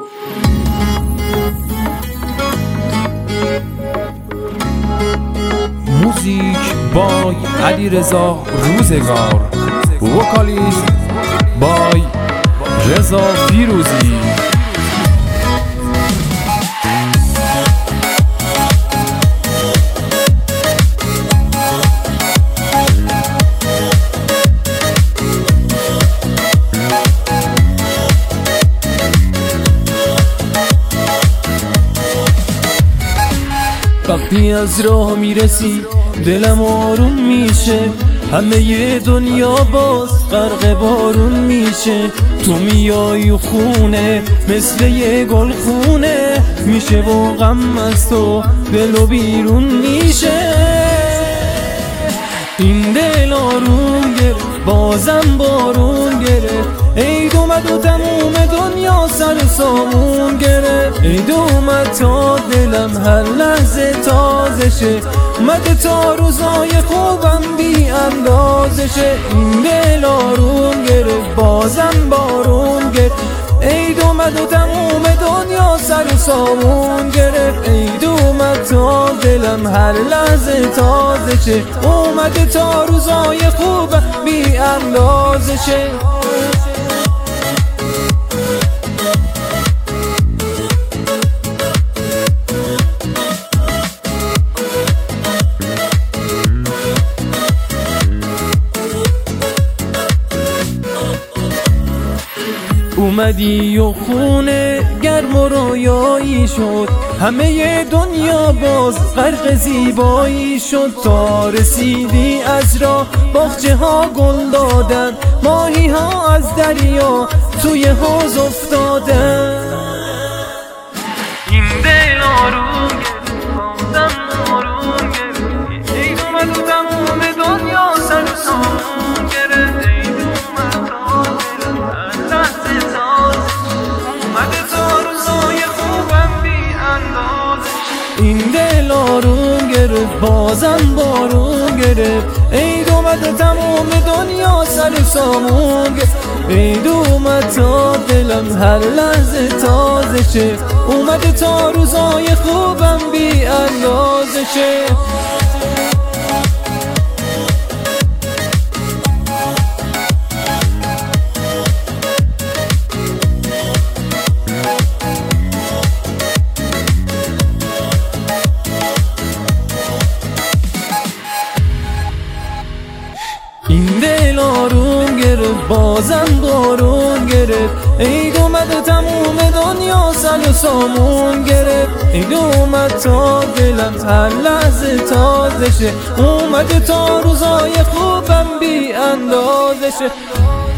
موزیک بای علیرضا روزگار، وکالیست بای رضا فیروزی. وقتی از راه میرسی دلم آروم میشه، همه دنیا باز غرق بارون میشه. تو میای و خونه مثل یه گل خونه میشه و غم از تو دل و بیرون میشه. این دل آروم گرفت بازم بارون گرفت، عید اومد و تموم دنیا سر سامون گرفت. عید اومد تا دلم هر لحظه تازشه، اومده تا روزای خوبم بی اندازشه. این دل آروم گرفت بازم بارون گرفت، عید اومد و تموم دنیا سر سامون گرفت. عید اومد تا دلم هر لحظه تازشه، اومده تا روزای خوبم بی اندازشه. اومدی و خونه گرم و رویایی شد، همه دنیا باز غرق زیبایی شد. تا رسیدی از راه باغچه ها گل دادن، ماهی ها از دریا توی حوض افتادن. این دل آروم گرفت بازم آروم گرفت، عید اومد و تموم دنیا سر سامون گرفت. عید اومد تا دلم هر لحظه تازه، اومده تا روزای خوبم بی اندازه. این دل آروم گرفت بازم بارون گرفت، عید اومد و تموم دنیا سر سامون گرفت. عید اومد تا دلم هر لحظه تازه شه، اومده تا روزای خوبم بی اندازه شه. این دل آروم گرفت بازم بارون گرفت، عید اومد و تموم دنیا سر سامون گرفت. عید اومد تا دلم هر لحظه تازه شه، اومده تا روزای خوبم بی اندازه شه.